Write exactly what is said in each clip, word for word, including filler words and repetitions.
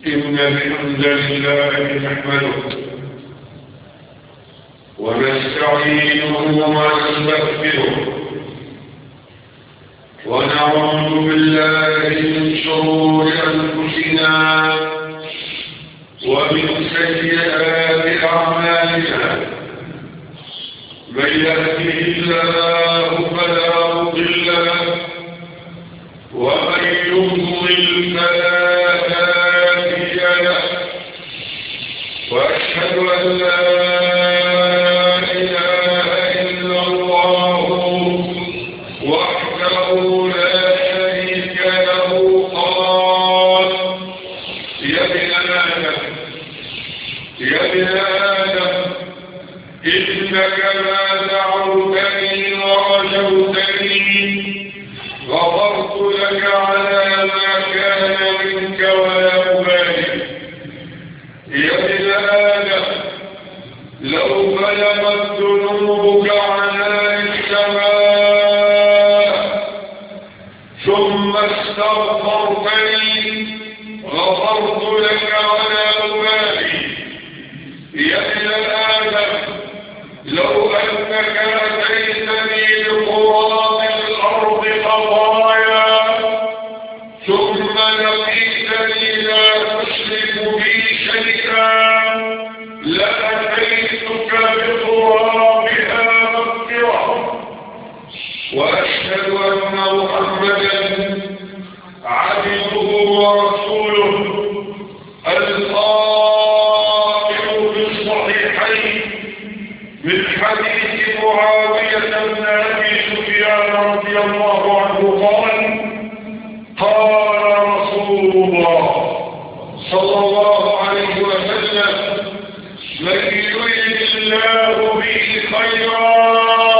إن الحمد لله نحمده ونستعينه ونستغفره ونعوذ بالله من شرور أنفسنا ومن سيئات أعمالنا. من يهده الله فلا مضل له ومن يضلل فلا هادي له، وأشهد أن لا إله إلا الله وحده لا شريك له. قال يا ابن آدم يا ابن آدم إنك ما دعوتني ورجوتني غفرت لك على ما كان منك ولا أبالي. يا ابن آدم لو بلغت ذنوبك عنان السماء ثم استغفرتني غفرت لك ولا أبالي. يا ابن آدم لو أنك أتيتني بقراب الأرض خطايا ثم لقيتني لا تشرك بي شيئا لأتيتك بقرابها مغفرة. وأشهد أن محمدا عبده ورسوله القائل في الصحيحين من حديث معاوية بن أبي سفيان رضي الله عنه قال قال رسول الله صلى الله عليه وسلم من يريد الله به خيرا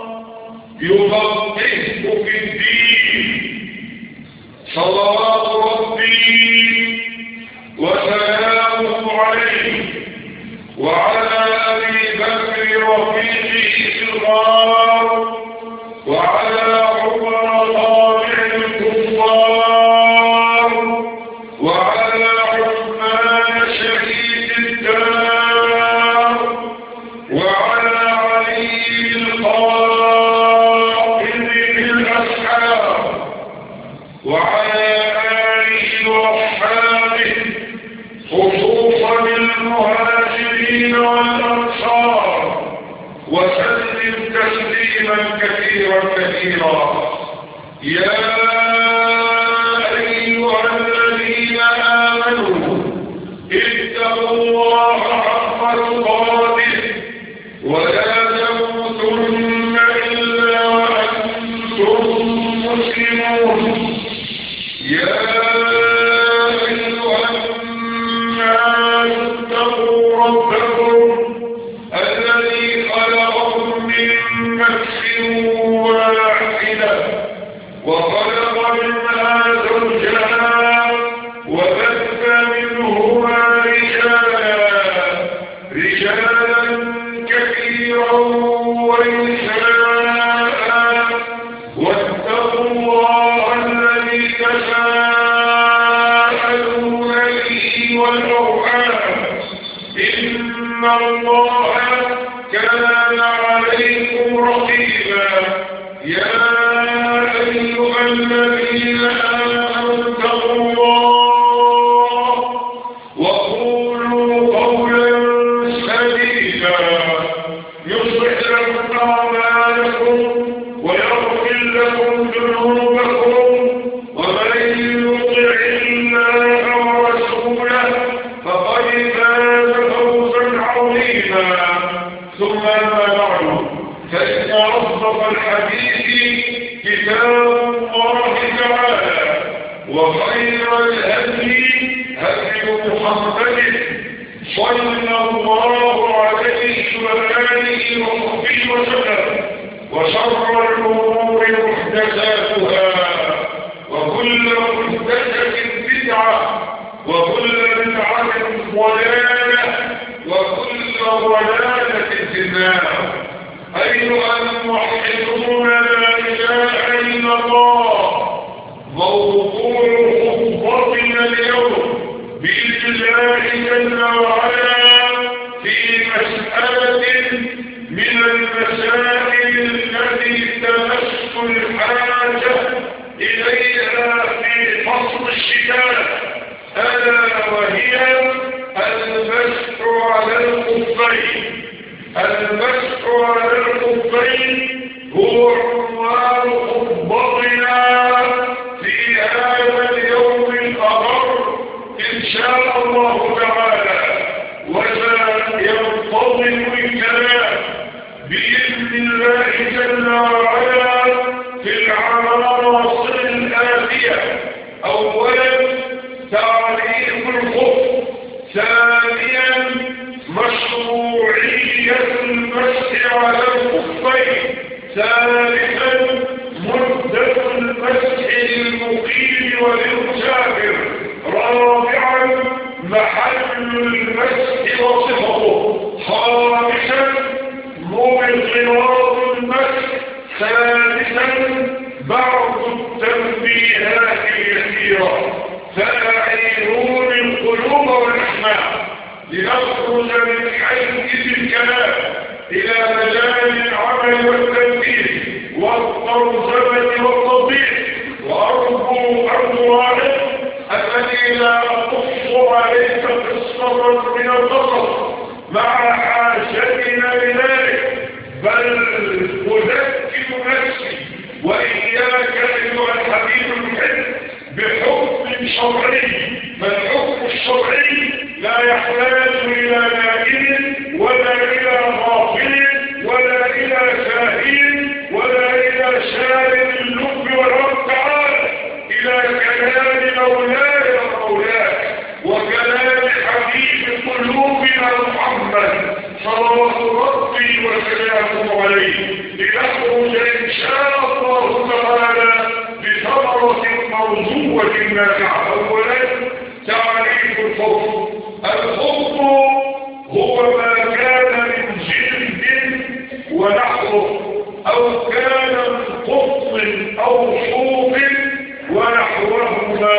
يفقهه في الدين. صلوات ربي وسلامه عليه وعلى أبي بكر رفيقه في الغار وعلى عمر طابع الكفار وعلى عثمان شهيد الدار وعلى علي القائد بالأسحاب وعلى آله وأصحابه خصوصا المهاجرين والأنصار وسلم تسليما كثيرا كثيرا. يا أيها الذين آمنوا اتقوا الله حق تقاته ولا تموتن إلا وأنتم مسلمون. يا أيها الناس اتقوا ربكم الذي خلقكم من نفس واحدة وخلق منها زوجها وبث منهما رجالا رجالا كثيرا ونساء واتقوا الله الذي تساءلون به والأرحام إن الله كان عليكم رقيبا. يا أيها الذين آمنوا اتقوا الله وقولوا قولا سديدا يصلح لكم أعمالكم ويغفر لكم ذنوبكم ومن يطع الله ورسوله فقد فاز فوزا عظيما. ثم أما بعد فإن أصدق الحديث كتاب الله تعالى وخير الهدي هدي محمد صلى الله عليه وآله وصحبه وسلم وشر الأمور محدثاتها وكل محدثة بدعة وكل بدعة ضلالة وكل ضلالة في النار. أيها الموحدون لا إله إلا الله. موضوع خطبتنا اليوم بإذن الله جل وعلا في مسألة من المسائل التي تمس الحاجة إليها في فصل الشتاء، ألا وهي المسح على الخفين. المسح على الخفين هو عنوان خطبتنا في هذا اليوم الأبر إن شاء الله تعالى، وسينتظم الكلام بإذن الله جل وعلا في العناصر الآتية: أولا تعريف الخف، ثانيا مشروعية المسح على الخفين، ثالثا مدة المسح للمقيم وللمسافر، رابعا محل المسح وصفته، خامسا مبطلات المسح، سادسا بعض التنبيهات اليسيرة. فأعينون القلوب والأسماع لنخرج من حيز الكلام إلى مجال العمل والتنفيذ والترجمة والتطبيق. وأرجو أرجوانك التي لا أقص عليك قصة من القصص مع حاجتنا لذلك، بل أذكر نفسي وإياك أيها الحبيب المحب بحكم شرعي. فالحكم الشرعي لا يحتاج إلى نائم ولا إلى غافل ولا إلى شاهد ولا إلى شارد اللب والرب تعالى، إلى كلام مولاي ومولاك وكلام حبيب قلوبنا محمد صلوات ربي وسلامه عليه، لنخرج إن شاء الله تعالى بثمرة موضوعة نافعة. أولا تعريف الخف. الخف هو ما كان من جلد ونحوه، أو كان من قطن أو صوف ونحوهما.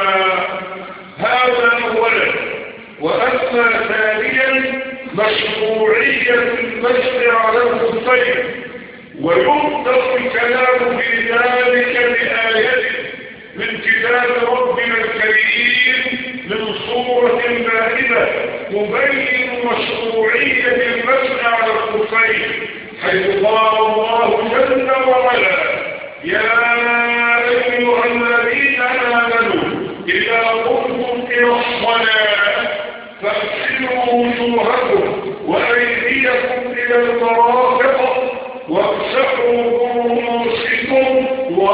هذا أولا. وأما ثانيا مشروعية المسح على الخفين، ويبدأ الكلام في ذلك بآية من كتاب ربنا الكريم من سورة المائدة تبين مشروعية المسح على الخفين، حيث قال الله جل وعلا: يا أيها الذين آمنوا إذا قمتم إلى الصلاة فاغسلوا وجوهكم وأيديكم إلى المرافق وامسحوا برؤوسكم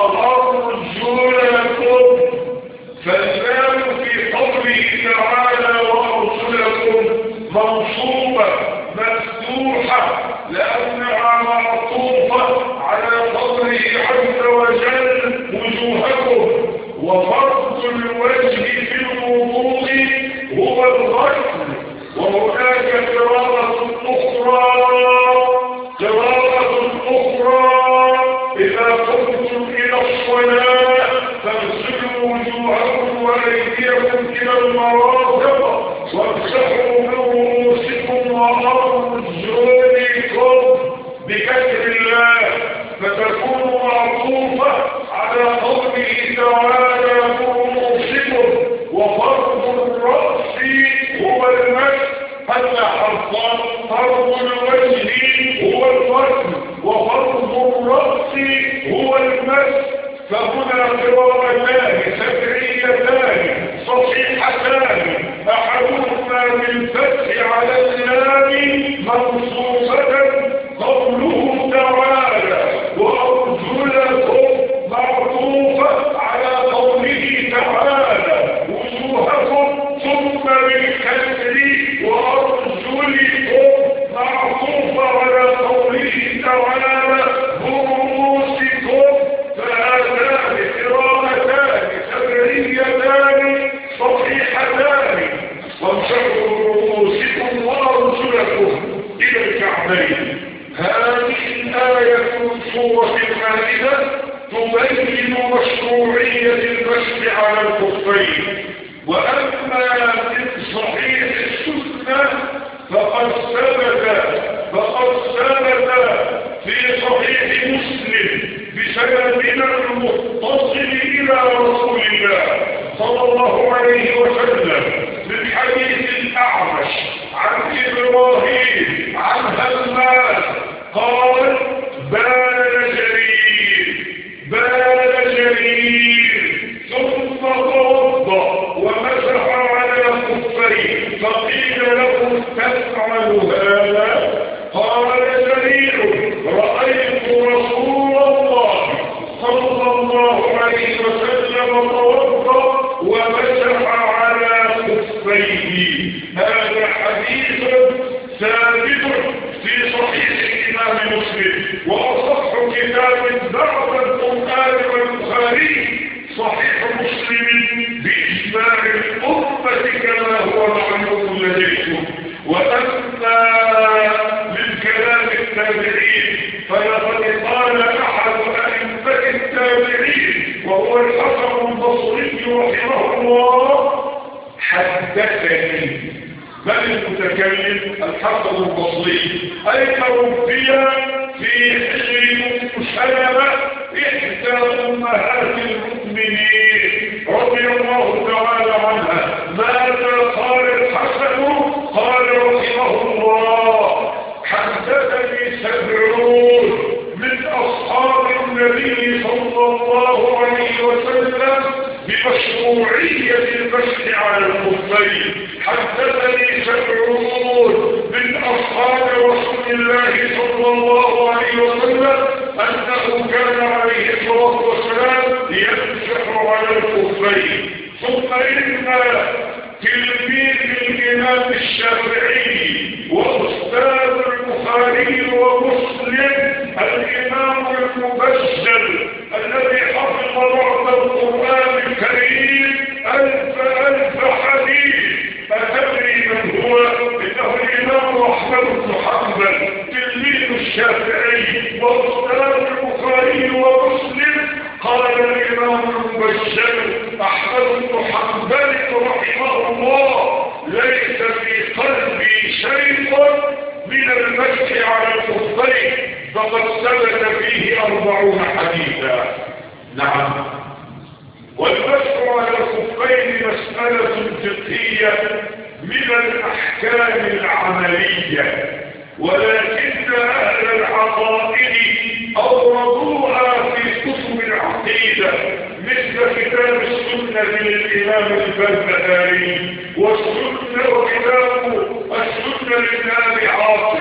وأرجلكم. فالباب في قوله تعالى وأرجلكم منصوبة مفتوحة لأنها معطوفة على قوله عز وجل وجوهكم. وفرض الوجه في الوضوء هو الغسل. وهناك قراءة أخرى قراءة أخرى إذا قمتم إلى الصلاة فاغسلوا وجوهكم وأيديكم إلى المرافق وامسحوا برؤوسكم وأرجلكم بكسر الله، فتكون معطوفة على قوله تعالى برؤوسكم. وفرض الرأس هو المسح، حتى حرفان فرض الوجه هو الغسل وفرض الرأس هو المسح. فهنا قراءتان سبعيتان صحيحتان، أحدهما بالفتح على اللام منصوبة قوله تعالى وأرجلكم معطوفة على قوله تعالى وجوهكم، ثم بالكسر وأرجلكم معطوفة على قوله تعالى برؤوسكم. فهذان قراءتان سبعيتان صحيحتان. وامسحوا برؤوسكم وأرجلكم إلى الكعبين. هذه الآية من سورة المائدة تبين مشروعية المسح على الخفين. وأما من صحيح فقد ثبت فقد ثبت في صحيح مسلم بسندنا المتصل إلى رسول الله صلى الله عليه وسلم من حديث الأعمش عن إبراهيم عن همام قال بال جرير بال جرير ثم توضأ ومسح على خفيه فقيل له تفعل هذا قال جرير رأيت رسول الله صلى الله عليه وسلم توضأ ومسح على خفيه. هذا حديث ثابت في صحيح الإمام مسلم وأصح كتاب بعد القرآن والبخاري صحيح مسلم بإجماع الأمة كما هو معلوم لديكم. وأما من كلام التابعين فلقد قال أحد أئمة التابعين وهو الحسن البصري رحمه الله حدثني. من المتكلم؟ الحسن البصري. أي توفي في حجر أم سلمة إحدى أمهات المؤمنين رضي الله تعالى عنها. ماذا قال الحسن؟ قال رحمه الله حدثني سبعون من أصحاب النبي صلى الله عليه وسلم بمشروعية المسح على الخفين. حدثني سبعون من أصحاب رسول الله صلى الله عليه وسلم أنه كان عليه الصلاة والسلام يمسح على الخفين. ثم إن تلميذ الإمام الشافعي وأستاذ البخاري ومسلم الإمام المبجل الذي حفظ بعض القرآن الكريم ألف ألف حديث. أتدري من هو؟ إنه الإمام أحمد بن حنبل تلميذ الشافعي وأستاذ البخاري ومسلم. قال الإمام المبجل أحمد بن حنبل رحمه الله ليس في قلبي شيء من المسح على الخفين فقد ثبت فيه أربعون حديثا. نعم. والمسح على الخفين مسألة فقهية من الأحكام العملية، ولكن أهل العقائد أوردوها في كتب العقيدة مثل كتاب السنة للإمام البربهاري والسنة وكتاب السنة للإمام عاصم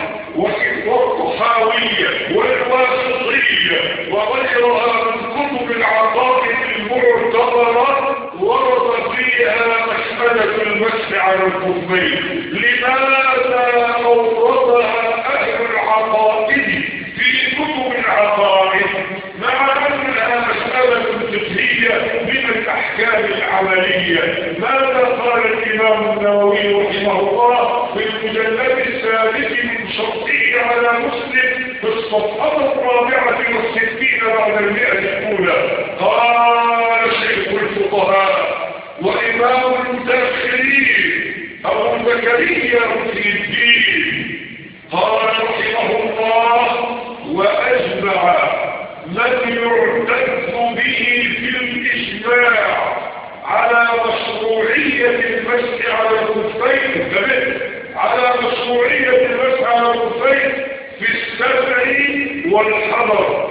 والطحاوية والواسطية وغيرها من كتب العقائد المعتبرة ورد فيها مسألة المسح على الخفين. لماذا أوردها أهل العقائد في كتب العقائد مع أنها مسألة فقهية من الأحكام العملية؟ ماذا قال الإمام النووي رحمه الله في المجلد الثالث من شرطه على مسلم في الصفحة الرابعة والستين بعد المئة الأولى؟ قال شيخ الفقهاء وإمام المتأخرين أبو زكريا في الدين قال رحمه الله وأجمع من يعتد به في الإجماع على مشروعية المسح على الخفين على مشروعية المسح على الخفين في السبع والحضر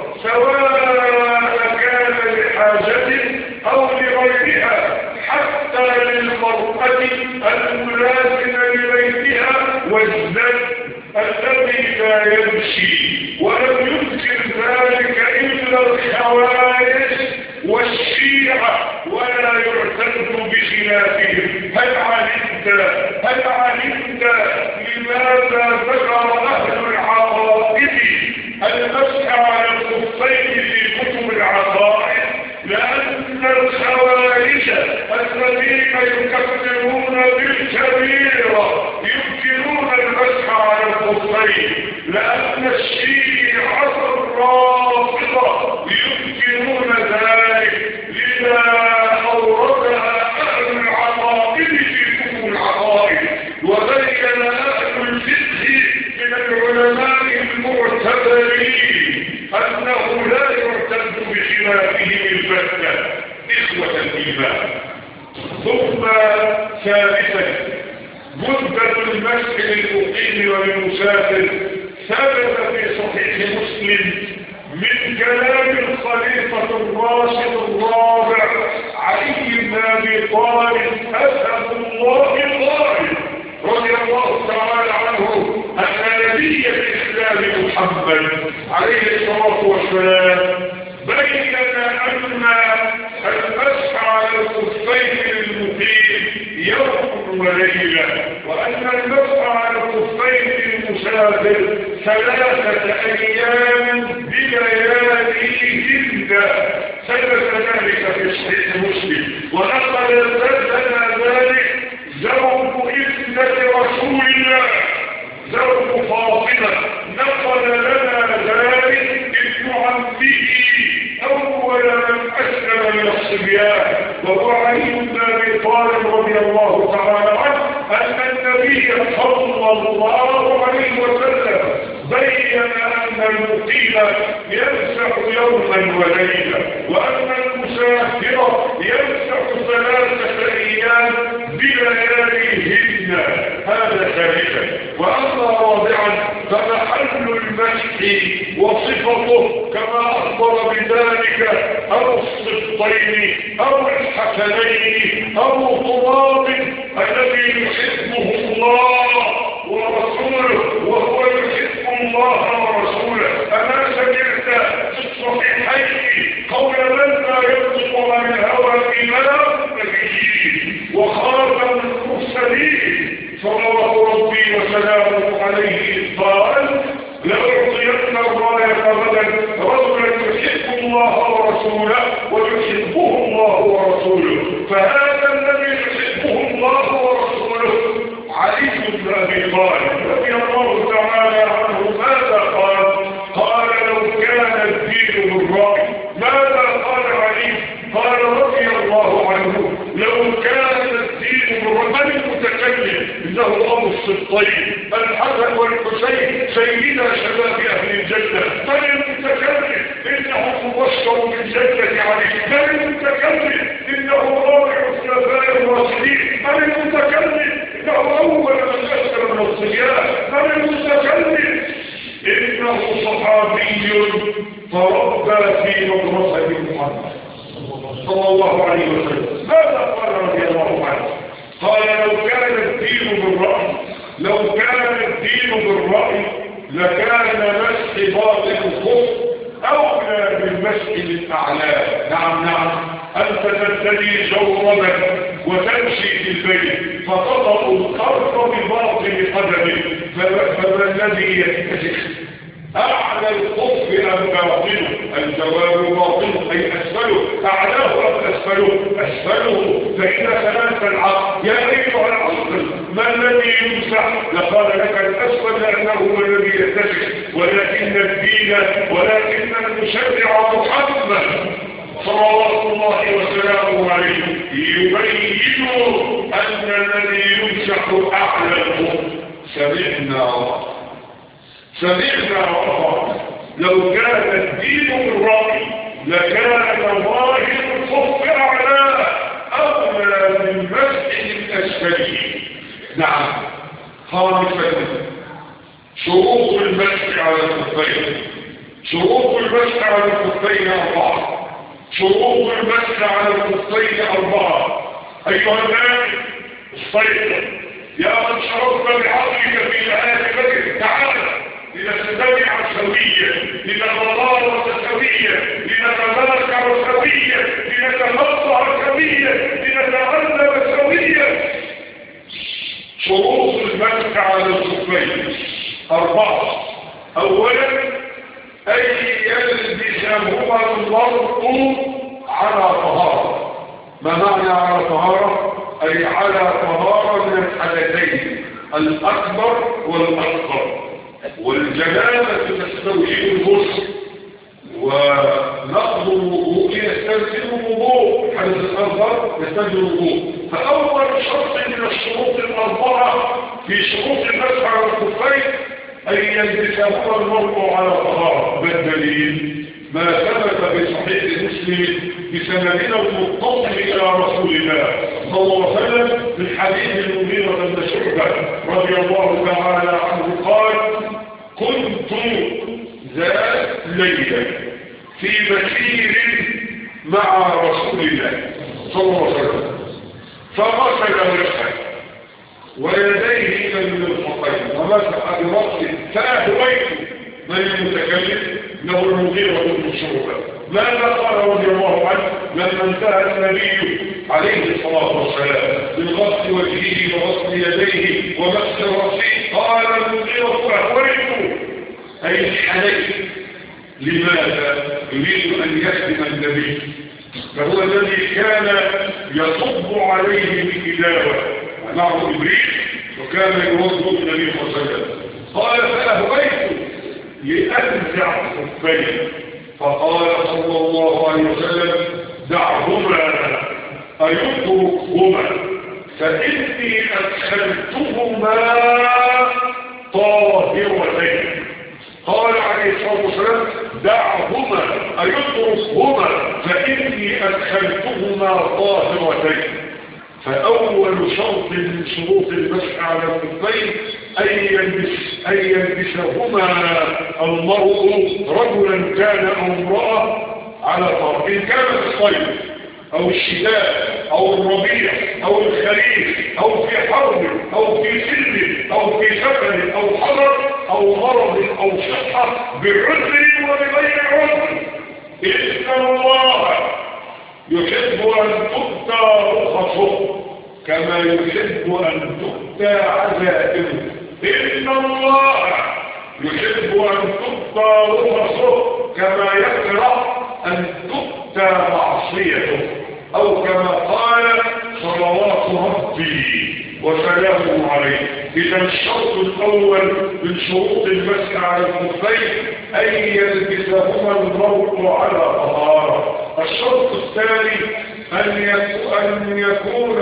سواء كان لحاجة أو لغيرها حتى للمرأة الملازمة لبيتها والزد الذي لا يمشي. ولم يذكر ذلك إلا الخوارج والشيعة ولا يعتد بخلافهم. هل علمت هل علمت لماذا ذكر أهل العقائد المسح على الخفين في كتب العقائد؟ لأن الخوارج الذين يكفرون بالكبيرة يمكنون المسح على الخفين، لأن الشيعة الرافضة يمكنون ذلك. لذا أوردها أهل العقائد في كتب العقائد وبين أهل الفقه البتة إخوة الإيمان. ثم ثالثا مدة المسح للمقيم والمسافر ثبت في صحيح مسلم من كلام الخليفة الراشد الرابع علي بن أبي طالب أسد الله طالب رضي الله تعالى عنه أن نبي الإسلام محمد عليه الصلاة والسلام بين أن المسح على الخفين للمقيم يوم وليلة، وأن المسح على الخفين للمسافر ثلاثة أيام بلياليهن. ثبت ذلك في صحيح مسلم، ونقل لنا ذلك زوج ابنة رسول الله زوج فاطمة، نقل لنا ذلك ابن عمه أول من أسلم من الصبيان وهو علي بن أبي طالب رضي الله تعالى عنه أن النبي صلى الله عليه وسلم بين أن المقيم يمسح يوما وليلة، وأن المسافر يمسح ثلاثة أيام بلياليهن. هذا ثالثا. وأما رابعا فمحل المسح وصفته كما أخبر بذلك أو الصفتين أو الحسنين أو الطراب الذي يحبه الله ورسوله وهو يحب الله ورسوله. أما سمعت في الصحيحين قول من لا ينطق عن الهوى الإمام النبي وخاتم المرسلين صلوات ربي وسلامه عليه قال لأعطين الراية غدا رجلا يحب الله ورسوله ويحبه الله ورسوله. فهذا الذي يحبه الله ورسوله علي بن أبي طالب رضي الله تعالى عنه. ماذا قال؟ قال لو كان الدين بالرأي. ماذا قال علي؟ قال رضي الله عنه لو كان الدين بالرأي. من المتكلم؟ إنه أبو الصدقين الحسن والحسين سيدا شباب أهل الجنة. من المتكلم؟ إنه مبشر بالجنة عليه. من المتكلم؟ إنه رابع الخلفاء الراشدين. من المتكلم؟ إنه أول من أسلم من الصبيان. من المتكلم؟ إنه صحابي تربى في مدرسة محمد صلى الله عليه وسلم. ماذا قال رضي الله عنه؟ قال لو كان الدين بالرأي لو كان الدين بالرأي لكان مسح باطن الخف أولى بالمسح للأعلى. نعم نعم. أنت تبتدي جوربا وتمشي في البيت فتضع الخرق بباطن قدمك، فما الذي يتجه؟ أعلى الخف أم باطنه؟ الجواب باطنه أي أسفله. أعلاه أم أسفله؟ أسفله. فإذا سلمت العقل يا أيها العقل ما الذي يمسح؟ لقال لك الأسفل لأنه هو الذي يتجه. ولكن الدين ولكن المشرع محمد صلوات الله وسلامه عليه يبين أن الذي يمسح أعلى الخف. سمعنا سمعنا وأطعنا. لو كان الدين بالرأي لكان ظاهر الخف أعلى أولى من مسح الأسفلين. نعم. خامسا شروط المسح على الخفين. شروط المسح على الخفين أربعة. شروط المسح على الخفين أربعة. أيها الناس استيقظ يا من شرفت بعقلك في آيات بدر. تعال لنستمع سويا، لنتضارب سويا، لنتذاكر سويا، لنتمطع سويا، لنتعلم سويا. شروط المسح على الخفين أربعة. أولا أن يلبسهما المرء على طهارة. ما معنى على طهارة؟ أي على طهارة من الحدثين الأكبر والأصغر. والجنابة تستوجب الغسل، ونقض الوضوء يستلزم الوضوء. الحدث الأصغر يستلزم الوضوء. فأول شرط من الشروط الأربعة في شروط المسح على الخفين أن يلبسهما المرء على طهارة. بالدليل ما ثبت في صحيح مسلم بسندنا المتصل إلى رسول الله صلى الله عليه وسلم من حديث المغيرة بن شعبة رضي الله تعالى عنه قال: كنت ذات ليلة في مسير مع رسول الله صلى الله عليه وسلم فغسل وجهه ويديه إلى المرفقين ومسح برأسه فأهويت من المتكلم له المغيرة بن شعبة ماذا قال رضي الله عنه لما انتهى النبي عليه الصلاة والسلام من غسل وجهه وغسل يديه ومسح رأسه؟ قال المغيرة فأهويت أي حنيت. لماذا؟ يريد أن يخدم النبي، فهو الذي كان يصب عليه بالتلاوة معه إبريل وكان يوضع النبي صلى الله عليه وسلم. قال فأهويت لأنزع خفيه فقال صلى الله عليه وسلم: دعهما أيتركهما فإني أدخلتهما طاهرتين. قال عليه الصلاة والسلام: دعهما أيتركهما فإني أدخلتهما طاهرتين. فأول شرط من شروط المسح على الخفين أن يلبس أن يلبسهما المرء رجلا كان أو امرأة على طرف، إن كان في الصيف أو الشتاء أو الربيع أو الخريف أو في حرب أو في سلم أو في سفر أو حضر أو مرض أو صحة بعذر وبغير عذر. إن الله يحب أن تؤتى رخصه كما يحب أن تؤتى عزائمه. إن الله يحب أن تؤتى رخصه كما يكره أن تؤتى معصيته، أو كما قال صلوات ربي وسلامه عليه. إذا الشرط الأول من شروط المسح على الخفين أن يلبسهما المرء على طهارة. الشرط الثاني أن يكون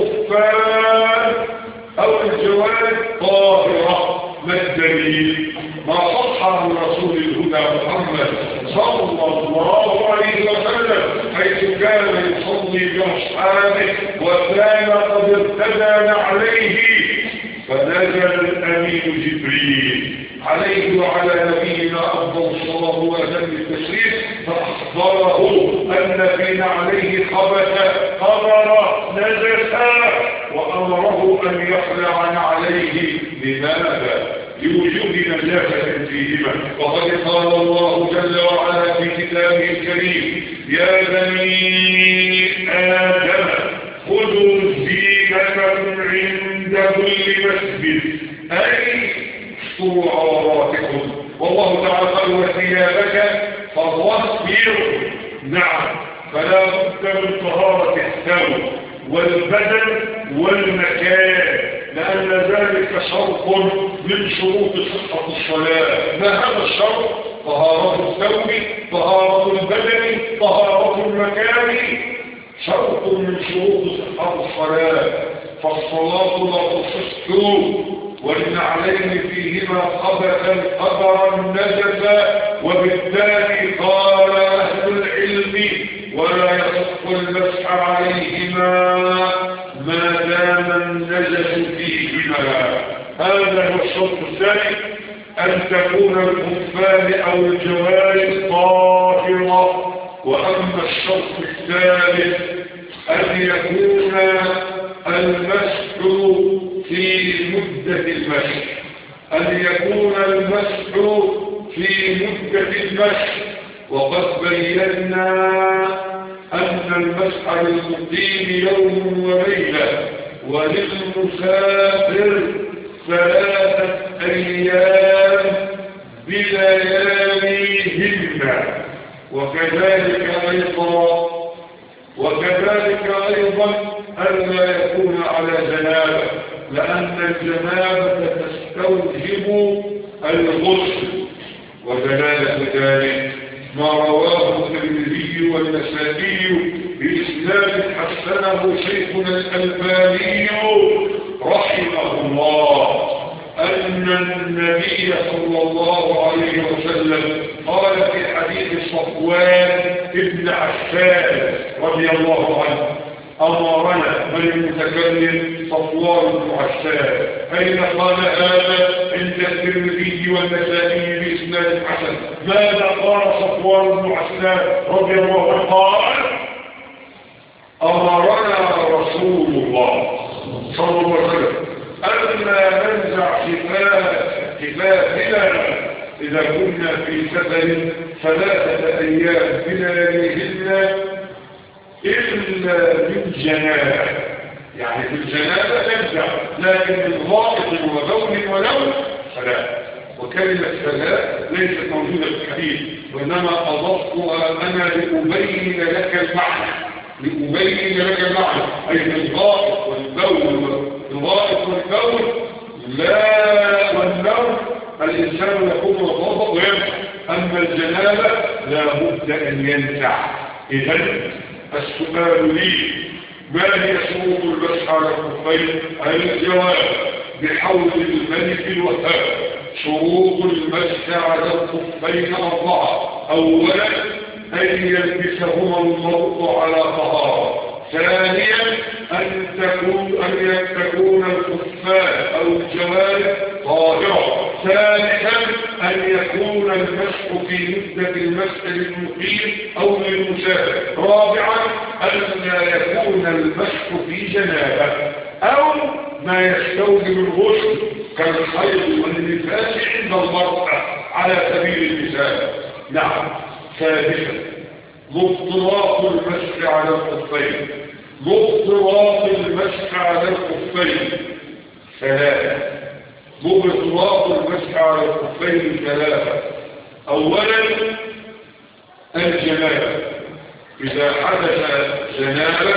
الخفان أو الجوارب طاهرة. ما الدليل؟ ما صح عن رسول الهدى محمد صلى الله عليه وسلم حيث كان يصلي بأصحابه وكان قد ارتدى عليه فنزل الأمين جبريل عليه وعلى نبينا أفضل الصلاة وأتم التشريف فأخبره أن في عليه خبث قبر نجسا وأمره أن يخلع عليه. لماذا؟ لوجود نجاسة فيهما. وقد قال الله جل وعلا في كتابه الكريم: يا بني آدم خذوا زينتكم عند كل مسجد، أي استروا عوراتكم. والله تعالى قال: وثيابك فطهر. نعم، فلا بد من طهارة الثوب والبدن والمكان، لأن ذلك شرط من شروط صحة الصلاة. ما هذا الشرط؟ طهارة الثوب، طهارة البدن، طهارة المكان، شرط من شروط صحة الصلاة. فالصلاة لا تصح والنعلين فيهما خبثا قدرا نجسا، وبالتالي قال أهل العلم: ولا يصح المسح عليهما ما دام النجس فيهما. هذا هو الشرط الثاني، أن تكون الخفان أو الجوارب طاهرة. وأما الشرط الثالث أن يكون المسح في مدة المسح أن يكون المسح في مدة المسح وقد بينا أن المسح للمقيم يوم وليلة وللمسافر ثلاثة أيام بلياليهن. وكذلك أيضا وكذلك أيضا ألا يكون على جنابة، لأن الجنابة تستوجب الغسل. ودلالة ذلك ما رواه الترمذي والنسائي بإسناد حسنه شيخنا الألباني رحمه الله أن النبي صلى الله عليه وسلم قال في حديث حديث صفوان ابن عفان رضي الله عنه أمرنا من المتكلم صفوان بن عفان أين قال هذا عند الترمذي والنسائي بإسناد حسن. ماذا قال صفوان بن عفان رضي الله عنه؟ قال أمرنا رسول الله صلى الله عليه وسلم ألا ننزع خفافنا إذا كنا في سفر ثلاثة أيام بلياليهن إلا بالجنابة، يعني في الجنابة تنزع، لكن من غائط وبول ونوم فلا. وكلمة فلا ليست موجودة في الحديث، وإنما أضفتها أنا لأبين لك المعنى، لأبين لك المعنى، أي الغائط والبول، الغائط والبول لا، والنوم الإنسان يكون يتوضأ ويمسح، أما الجنابة لا بد أن ينزع. إذن السؤال لي ما هي شروط المسح على الخفين؟ الجواب بحول الملك الوهاب شروط المسح على الخفين أربعة. أولا أن يلبسهما المرء على طهارة. ثانيا أن تكون أن تكون الخفان أو الجوارح طاهرة. ثالثا أن يكون المسح في مدة المسح للمقيم أو للمسافر. رابعا أن لا يكون المسح في جنابة أو ما يستوجب الغسل كالحيض والنفاس عند المرأة على سبيل المثال. نعم. سادسا مبطلات المسح على الخفين. مبطلات المسح على الخفين ثلاثة. مبطلات المسح على الخفين ثلاثة. أولا الجنابة. إذا حدث جنابة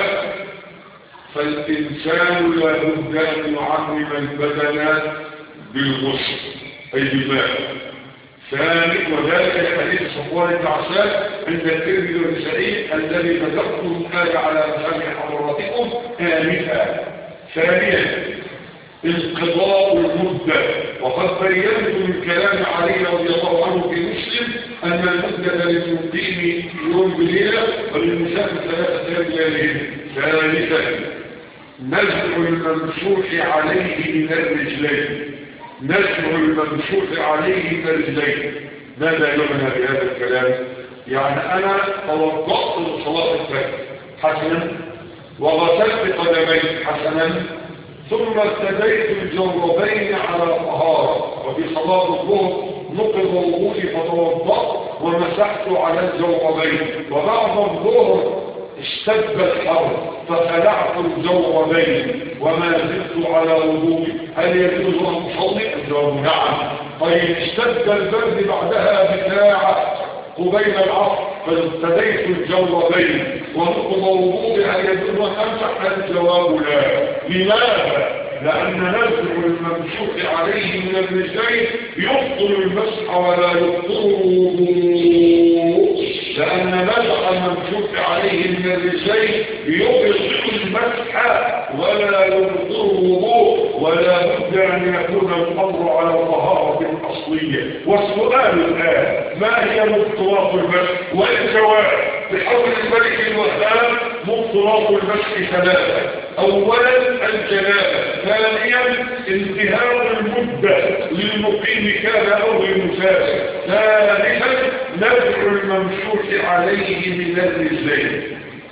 فالإنسان لا بد أن يعمم البدن بالغسل أي بالماء. ثاني وذلك الحديث صفوان بن عفان عند الترمذي والنسائي الذي ذكرته الآية على مسامع حضراتكم آنفا. ثانيا انقضاء المدة، وقد بينت من كلام علي رضي الله عنه في مسلم أن المدة للمقيم يوم بليلة وللمسافر ثلاثة ليالين. ثالثا نزع الممسوح عليه من الرجلين. نزع الممسوح عليه من الرجلين. ماذا يعنى بهذا الكلام؟ يعني أنا توضأت لصلاة الفجر حسنا وغسلت قدمي حسنا ثم ارتديت الجوربين على طهارة، وفي صلاة الظهر نقض وضوئي فتوضأت ومسحت على الجوربين، وبعد الظهر اشتد الحر فخلعت الجوربين وما زلت على وضوئي، هل يجوز أن أصلي؟ الجواب نعم. طيب اشتد البرد بعدها بساعة قبيل العصر فارتديت الجوربين ونقض وضوئي، هل يجوز أن أمسح؟ الجواب لا. لماذا؟ لأن نزع الممسوح عليه من الرجلين يبطل المسح ولا يبطل الوضوء، لأن نزع الممسوح عليه من الرجلين يبطل المسح ولا يبطل الوضوء، ولا بد أن يكون الأمر على طهارة أصلية. والسؤال الآن ما هي مبطلات المسح؟ والجواب بحول الملك الوهاب مبطلات المسح ثلاثة. أولا الجنابة. ثانيا انتهاء المدة للمقيم كان أو للمسافر. ثالثا نزع الممسوح عليه من الرجلين.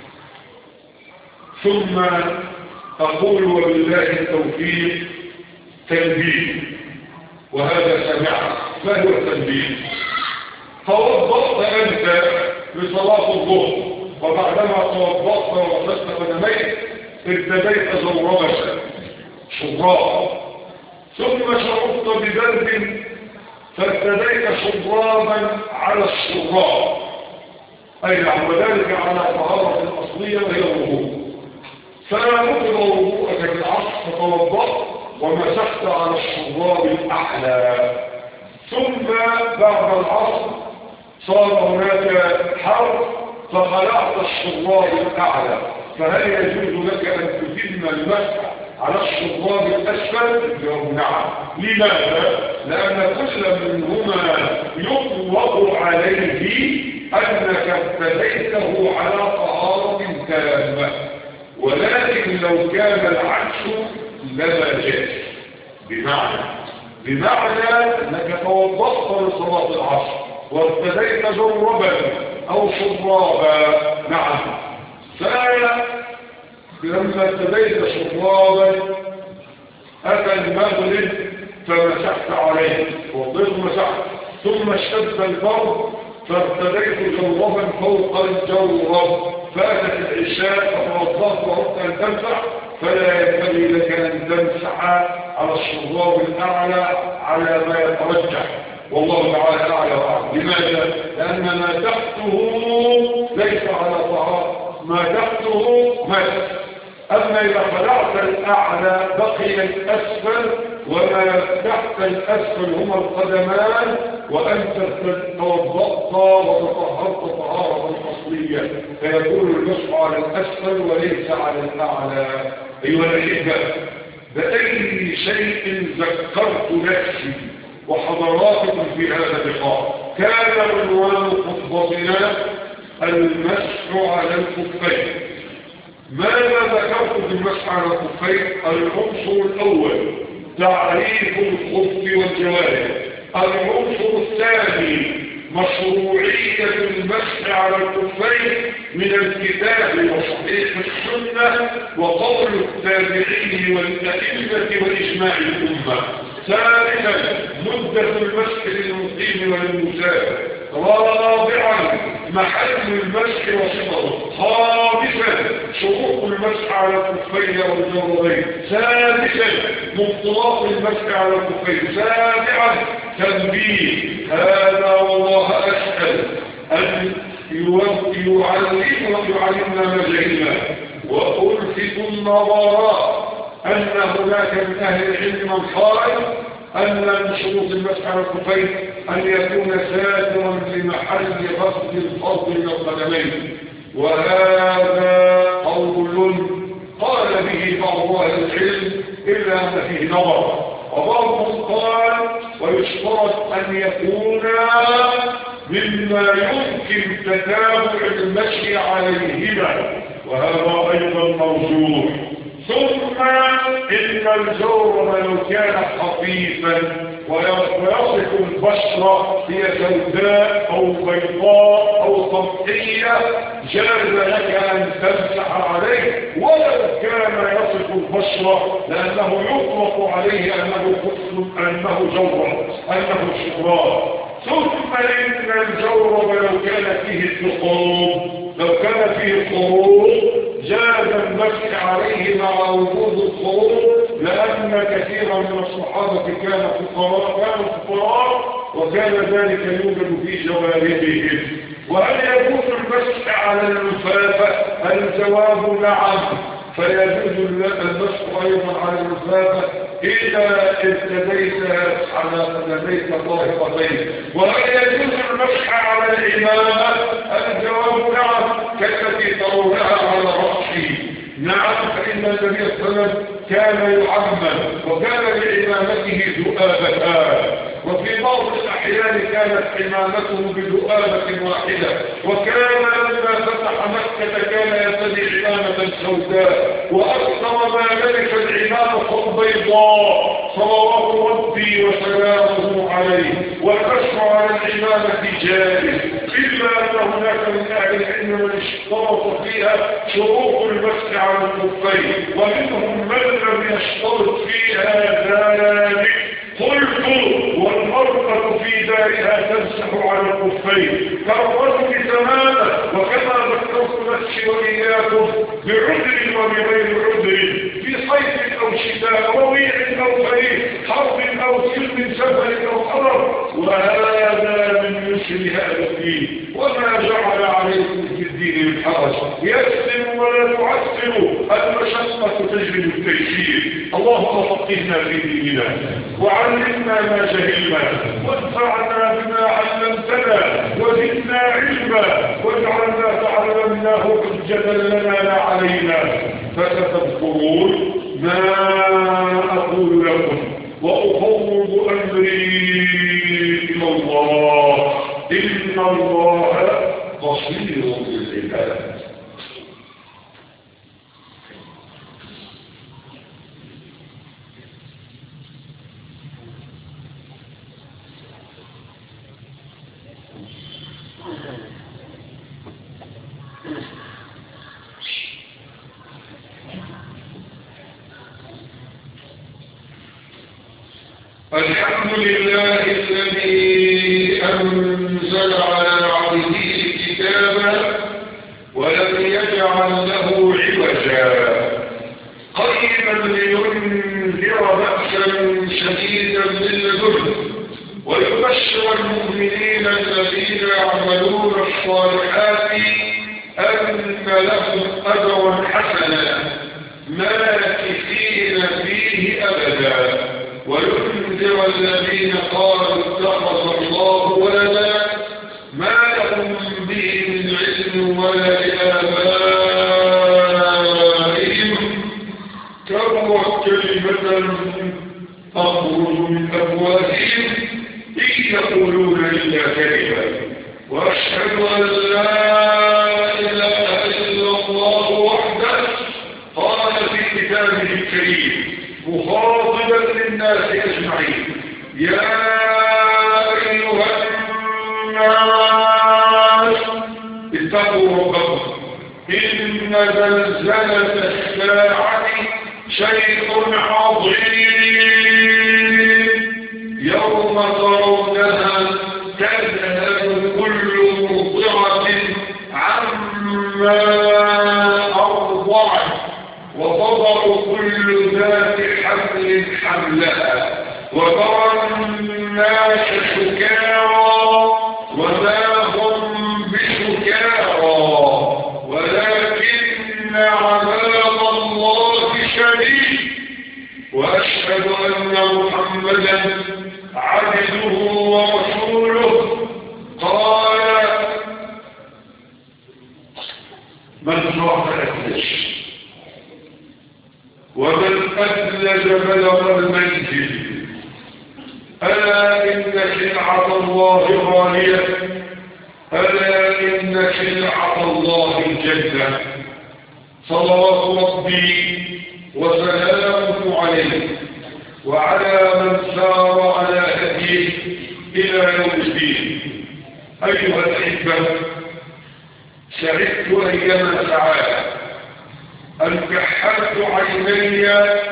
ثم أقول وبالله التوفيق تنبيه، وهذا سمعت. ما هو التنبيه؟ توضأت أنت لصلاة الظهر، وبعدما توضأت وغسلت قدميك ارتديت جوربك شراب، ثم شربت ببرد فارتديت شرابا على الشراب، أي نعم، وذلك على الطهارة الأصلية وهي الوضوء. فلا نقض وضوءك بالعصر فتوضأت ومسحت على الشراب الأعلى، ثم بعد العصر صار هناك حر فخلعت الشراب الأعلى، فهل يجوز لك أن تتم المسح على الشراب الأسفل؟ الجواب نعم. لماذا؟ لأن كل منهما يطلق عليه أنك ابتديته على طهارة تامة، ولكن لو كان العكس لما جاء. بمعنى بمعنى أنك توضأت لصلاة العصر وابتديت جربا أو شرابا. نعم، فلما ابتديت شرابا أتى المغرب فمسحت عليه وضيت مسحت، ثم اشتد البرد فابتديت جربا فوق الجورب، فاتت العشاء فتوضأت وأردت أن تمسح، فلا ينبغي لك أن تمسح على الشراب الأعلى على ما يترجح، والله تعالى أعلى وأعلم. لماذا؟ لأن ما تحته ليس على طهارة، ما تحته مسح. أما إذا خلعت الأعلى بقي الأسفل، وما تحت الأسفل هما القدمان، وأنت توضأت وتطهرت طهارة أصلية، فيكون المسح على الأسفل وليس على الأعلى. أيها الأحبة، بأي شيء ذكرت نفسي وحضراتكم في هذا اللقاء؟ كان عنوان خطبتنا المسح على الخفين. ماذا ذكرت في المسح على الخفين؟ العنصر الأول تعريف الخف والجوارح. العنصر الثاني مشروعية المسح على الخفين من الكتاب وصحيح السنة وقول التابعين والأئمة وإجماع الأمة. ثالثا مدة المسح للمقيم وللمسافر. رابعا محل المسح وصفته. خامسا شروط المسح على الخفين والجوربين. سادسا مبطلات المسح على الخفين. سابعا تنبيه. هذا والله أسأل أن يعلم ويعلمنا ما جهلنا، وألفت النظر أن هناك من أهل العلم من قال أن من شروط المسح على الخفين أن يكون ساترا لمحل غسل الفرض من القدمين، وهذا قول قال به بعض أهل العلم إلا أن فيه نظر. وبعضهم قال ويشترط أن يكون مما يمكن تتابع المشي عليهما، وهذا أيضا موضوع. ثم إن الجورب لو كان خفيفا ويصف البشرة هي سوداء أو بيضاء أو طبقية جاز لك أن تمسح عليه، ولو كان يصف البشرة لأنه يطلق عليه أنه خف، أنه جورب، أنه شراب. ثم إن الجورب لو كان فيه الثقوب، لو كان فيه الخروج جاز المسح عليه مع وجود الخروج، لأن كثيرا من الصحابة كانوا فقراء كانوا فقراء وكان ذلك يوجد في جوارحهم. وهل يجوز المسح على اللفافة؟ الجواب نعم، فيجوز المسح أيضا على اللفافة إذا ابتديت على قدميك طاهرتين. وهل يجوز المسح على الإمامة؟ الجواب نعم، كالتي ترونها على رأسه. نعم، فإن النبي صلى الله عليه وسلم كان يعمم وكان لإمامته ذؤابتان، وفي بعض الأحيان كانت إمامته بذؤابة واحدة، وكان لما فتح مكة كان يرتدي عمامة سوداء، وأكثر ما ذلك العمامة البيضاء صلوات ربي وسلامه عليه. والمسح على العمامة جائز، إلا أن هناك من أهل العلم من اشترط فيها شروط المسح على الخفين، ومنهم من لم يشترط فيها ذلك. قلت والمرأة في دارها تمسح على الخفين كالرجل تماما، وكما ذكرت نفسي وإياكم بعذر وبغير عذر، في صيف أو شتاء، ربيع أو خريف، حرب أو سلم، سفر أو حضر، وهذا من يسر هذا الدين. وما جعل عليكم في الدين من حرج، يسر ولا تعسر، المشقة تجلب التيسير. اللهم فقهنا في ديننا وعلمنا ما جهلنا وانفعنا بما علمتنا وزدنا علما واجعلنا تعلمناه حجة لنا لا علينا. فستذكرون ما أقول لكم وأفوض أمري إلى الله، إن الله بصير بالعباد. الحمد لله الذي أنزل على عبده الكتاب ولم يجعل له عوجا قيما لينذر بأسا شديدا من لدنه ويبشر المؤمنين الذين يعملون الصالحات أن لهم أجرا حسنا ماكثين فيه أبدا وينذر الذين قالوا اتخذ الله ولدا ما لهم به من علم ولا لآبائهم كبرت كلمة تخرج من أفواههم إن يقولون إلا كذبا وأشهد أن لا إله إلا الله وحده قال في كتابه الكريم مخاطبا للناس أجمعين يا أيها الناس اتقوا ربكم إن زلزلة الساعة شيء عظيم يوم ترونها تذهل كل مرضعة عما أرضعت وتضع كل ذات حمل حملها وترى الناس سكارى وما هم بسكارى ولكن عذاب الله شديد وأشهد أن محمدا عبده ورسوله قال من صاح أثلج ومن أثلج بلغ المنزل ألا إن سلعة الله غالية ألا إن سلعة الله الجنة صلوات ربي وسلامه عليه وعلى من سار على هديه إلى يوم الدين. أيها الأحبة سعدت أيما سعادة أن كحلت عيني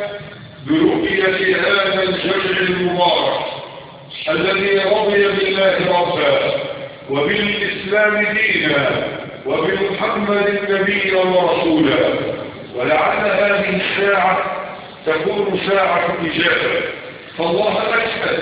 برؤية هذا الجمع المبارك الذي رضي بالله ربا وبالإسلام دينا وبمحمد نبيا ورسولا ولعل هذه الساعة تكون ساعة إجابة فالله أسأل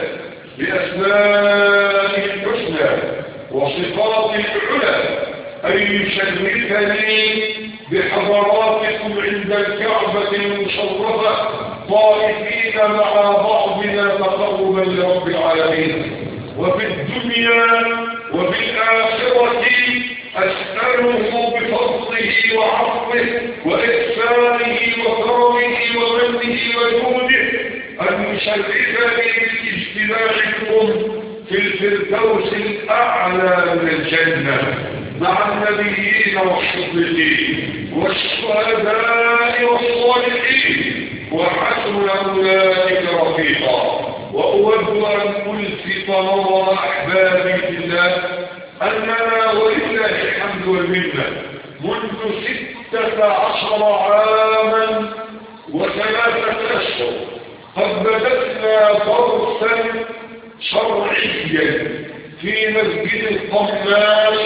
بأسمائه الحسنى وصفاته العلى أن يشرفني بحضراتكم عند الكعبة المشرفة طائفين مع بعضنا تقربا لرب العالمين وفي الدنيا وفي الآخرة أسأله بفضله وعفوه وإحسانه وكرمه ومنه وجوده أن يشرفني باجتماعكم في الفردوس الأعلى من الجنة مع النبيين والصديقين والشهداء والصالحين وحسن أولئك رفيقا. وأود أن ألفت نظر أحبابي في الله أننا ولله الحمد والمنة منذ ستة عشر عاما وثلاثة أشهر قد بدأنا درسا شرعيا في مسجد القماش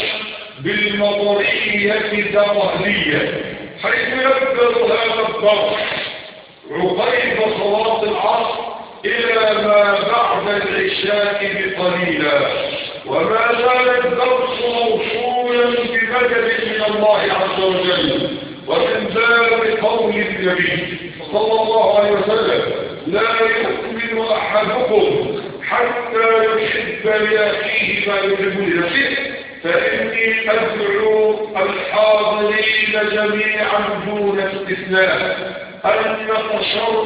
بالمطرية الدقهلية حيث يبدأ هذا الدرس عقيب صلاة العصر إلى ما بعد العشاء بقليلا وما زال الدرس موصولا بمدد من الله عز وجل ومن ذلك قول النبي صلى الله عليه وسلم لا يؤمن أحدكم حتى يحب لأخيه ما يحب لنفسه فإني أدعو الحاضرين جميعا دون استثناء أن نتشرف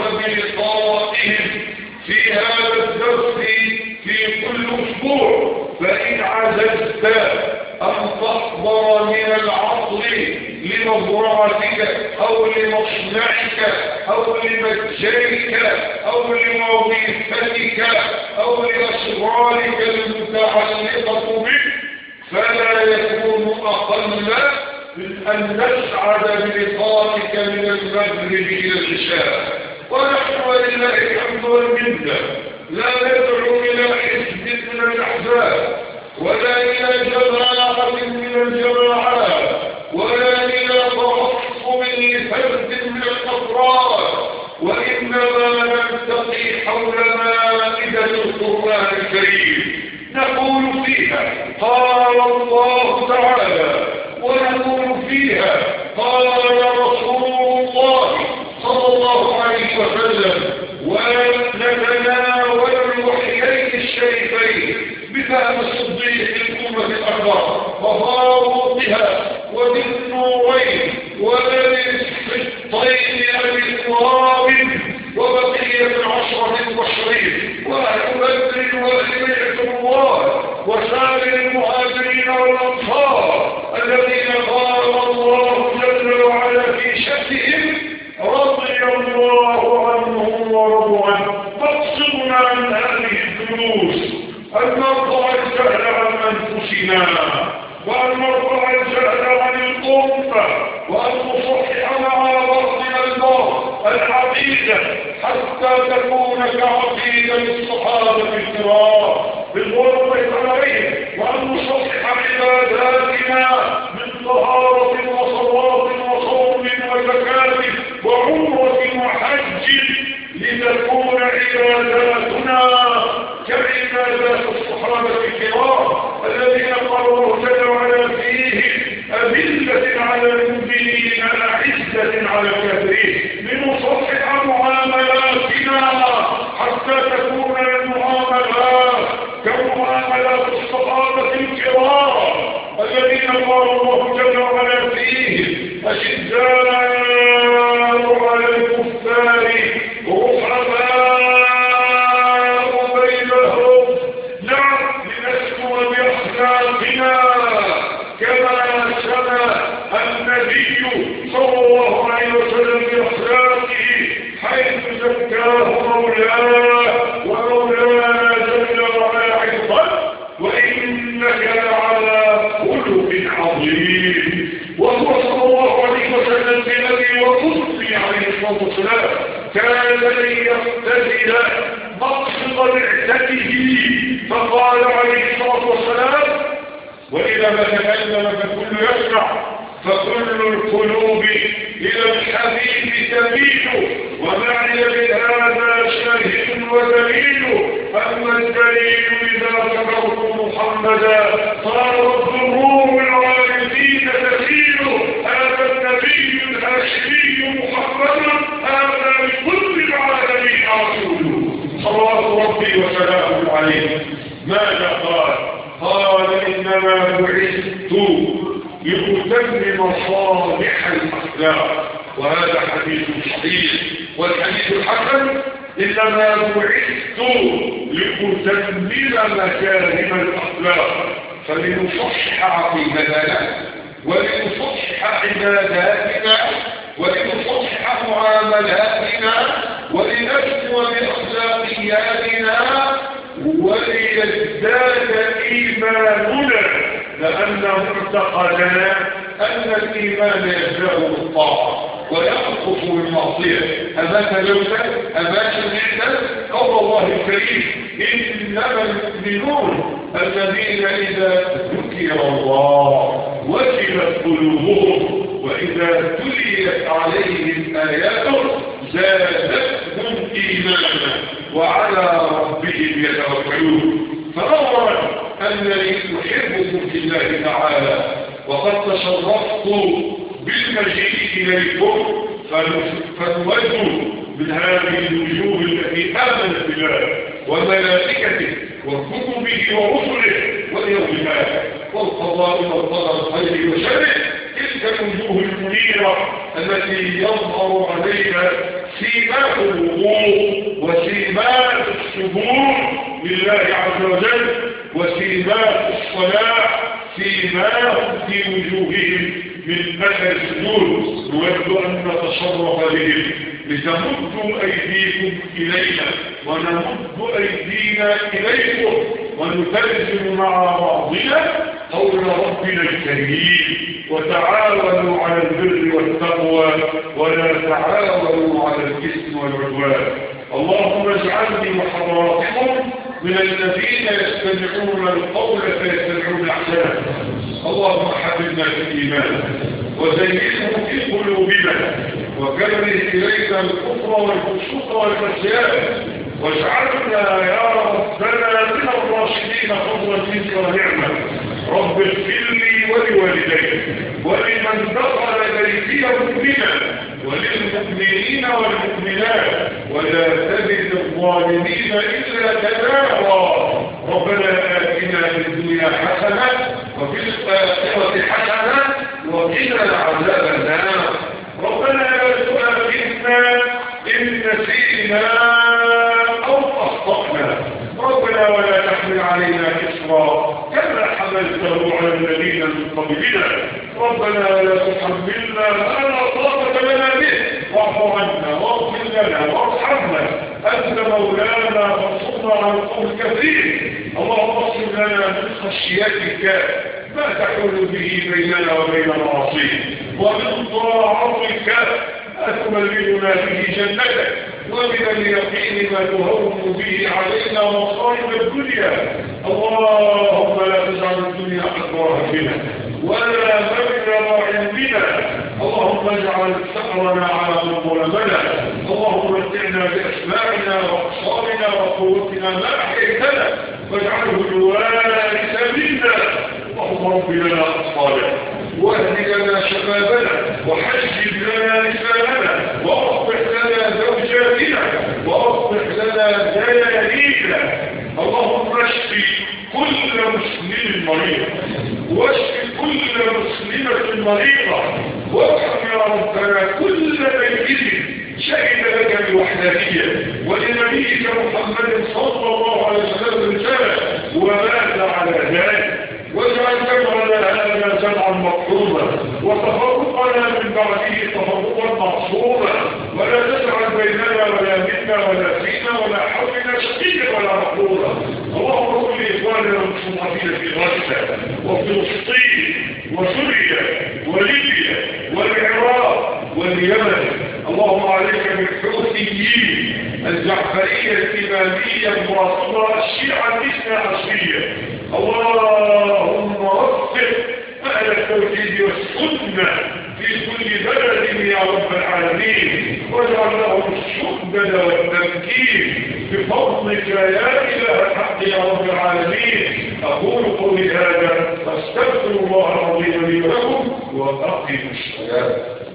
بلقائهم في هذا الدرس في كل أسبوع فإن عجزت أن تحضر لمزرعتك أو لمصنعك أو لمتجرك أو لوظيفتك أو لأسرارك المتعلقة بك، فلا يكون أقل من أن نسعد بلقائك من المغرب إلى العشاء. ونحن ولله الحمد والمنة لا ندعو إلى حزب من الأحزاب ولا إلى جماعة من الجماعات ولا إلى ترحم لفرد من الأفراد، وإنما نلتقي حول مائدة القرآن الكريم نقول فيها قال الله تعالى، ونقول فيها قال رسول الله صلى الله عليه وسلم، ونتناول الوحيين الشريفين بفهم صديق الأمة الأكبر وفاروقها وذي النورين وذي الصدقين الإكرام وبقية العشرة المبشرين وأهل بدر وأهل الله وسائر المهاجرين والأنصار الذين قال الله جل وعلا في شأنهم رضي الله عنهم ورضوا عنه. مقصدنا عن هذه الدروس أن نرفع الجهل عن أنفسنا وأن نرفع الجهل عن الأمة وأن نصحح مع بعضنا البعض العقيدة حتى تكون كعقيدة الصحابة الكرام بالغربة عليهم، وأن نصحح عباداتنا من طهارة وصلاة وصوم وزكاة وعمرة وحج لتكون عباداتنا كعبادات الصحابة الكرام الذين قال الله جل وعلا فيهم أذلة على المؤمنين أعزة على الكافرين، لنصحح معاملاتنا حتى تكون المعاملات كمعاملات الصحابة الكرام الذين قال الله جل وعلا فيهم أشداء على الكفار رحماء بينهم. نعم، لنسكن بأخلاقنا كما سمى النبي صلى الله عليه وسلم بأخلاقه حيث زكاه مولاه ومولانا جل وعلا أيضا، وإنك لعلى خلق عظيم. وهو صلى الله عليه وسلم بنبي وقصي عليه الصلاة والسلام كان ليقتدل مقصد بعثته، فقال عليه الصلاة والسلام: وإذا ما تكلم فكل يسمع، فكل القلوب إلى الحبيب تميل، ومعنى بهذا شاهد ودليل. أما الدليل إذا ذكرت محمدا صارت ظهور العارفين تسيل. هذا النبي الهاشمي محمد، هذا لكل العالمين رسول صلوات ربي وسلامه عليه. ماذا قال؟ قال: إنما بعثت لأتمم صالح الأخلاق. وهذا حديث صحيح. والحديث الحسن: إنما بعثت لأتمم مكارم الأخلاق. فلنصحح عقيدتنا ولنصحح عباداتنا ولنصحح معاملاتنا ولنسمو بأخلاقياتنا وليزداد إيماننا، لأن معتقدنا أن الإيمان يبدأ بالطاعة وينقص بالمعصية. أما تلوثا أما سمعتا قول الله الكريم: إنما المؤمنون الذين إذا ذكر الله وجلت قلوبهم وإذا تليت عليهم آياته زادتهم إيمانا وعلى ربهم يتوكلون. فأولا أنني أحبكم في الله تعالى، وقد تشرفت بالمجيء إليكم، فنود من هذه الوجوه التي آمنت بالله وملائكته وكتبه ورسله واليوم الآخر والقضاء والقدر خيره وشره، تلك الوجوه المنيرة التي يظهر عليها سيمات الوضوء وسيمات السجود لله عز وجل وسيمات الصلاة، سيمات في وجوههم من أثر السجود نود أن نتشرف بهم لتمدوا أيديكم إلينا ونمد أيدينا إليكم ونترجم مع بعضنا قول ربنا الكريم وتعاونوا على البر والتقوى ولا تعاونوا على الإثم والعدوان. اللهم اجعلني وحضراتكم من الذين يستمعون القول فيتبعون احسنه. اللهم حببنا في الايمان وزينه في قلوبنا وكره الينا الكفر والفسوق والعصيان واجعلنا يا ربنا من الراشدين فضلا منك ونعمه. رب اغفر لي ولوالدي ولمن دخل بيتي مؤمنا وللمؤمنين والمؤمنات ولا تزد الظالمين إلا تبارا. ربنا آتنا في الدنيا حسنة وفي الآخرة حسنة وقنا عذاب النار. ربنا لا تؤاخذنا إن نسينا أو أخطأنا. ربنا ولا تحمل علينا إصرا كما حملته على الذين من قبلنا. ربنا ولا تحملنا ما لا طاقة لنا به واعف عنا واغفر لنا وارحمنا أنت مولانا فانصرنا على القوم الكافرين. اللهم اغفر لنا من خشيتك ما تحول به بيننا وبين معاصيك ومن طاعتك ما تبلغنا به جنتك ومن اليقين ما تهون به علينا مصائب الدنيا. اللهم لا تجعل الدنيا أكبر همنا ولا مبلغ علمنا. اللهم اجعل ثأرنا على من ظلمنا. اللهم متعنا بأسماعنا وأبصارنا وقوتنا ما أحييتنا واجعله الوارث منا. اللهم رب لنا أطفالنا واهد لنا شبابنا وحجب لنا نساءنا واصلح لنا زوجاتنا واصلح لنا ذرارينا. اللهم اشف كل مسلم مريض واشف كل مسلمة مريضة وارحم يا ربنا كل ميت شهد لك بالوحدانية ولنبيك محمد صلى الله عليه وسلم رسالة ومات على ذلك. واجعل جمعنا هذا جمعا مقصودا وتفرقنا من بعده تفرقا معصوما ولا تجعل بيننا ولا منا ولا فينا ولا حولنا شقيا ولا محظورا. اللهم اغفر لاخواننا المستضعفين في غزه وفلسطين وسوريا وليبيا والعراق واليمن. اللهم عليك بالحوثيين الجعفريه الاماميه المراقبه الشيعه الاثنى عشريه. اللهم وفق أهل التوحيد والسنة في كل بلد يا رب العالمين واجعل لهم السدد والتمكين بفضلك يا إله الحق يا رب العالمين. أقول قولي هذا فاستغفر الله العظيم لي ولكم وأقم الصلاة.